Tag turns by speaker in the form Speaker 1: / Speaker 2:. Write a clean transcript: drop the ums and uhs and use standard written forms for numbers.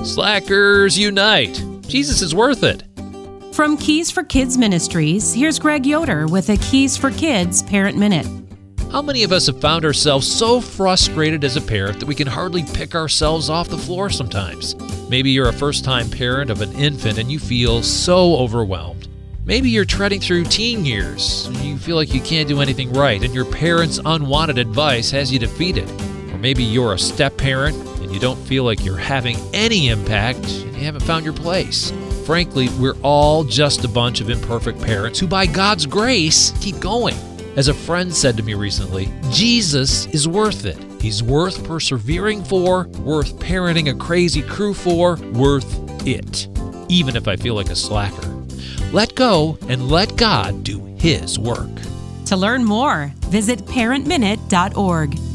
Speaker 1: Slackers unite. Jesus is worth it.
Speaker 2: From Keys for Kids Ministries, here's Greg Yoder with a Keys for Kids Parent Minute.
Speaker 1: How many of us have found ourselves so frustrated as a parent that we can hardly pick ourselves off the floor sometimes? Maybe you're a first-time parent of an infant and you feel so overwhelmed. Maybe you're treading through teen years and you feel like you can't do anything right and your parents' unwanted advice has you defeated. Or maybe you're a step-parent and you don't feel like you're having any impact and you haven't found your place. Frankly, we're all just a bunch of imperfect parents who, by God's grace, keep going. As a friend said to me recently, Jesus is worth it. He's worth persevering for, worth parenting a crazy crew for, worth it. Even if I feel like a slacker. Let go and let God do His work.
Speaker 2: To learn more, visit parentminute.org.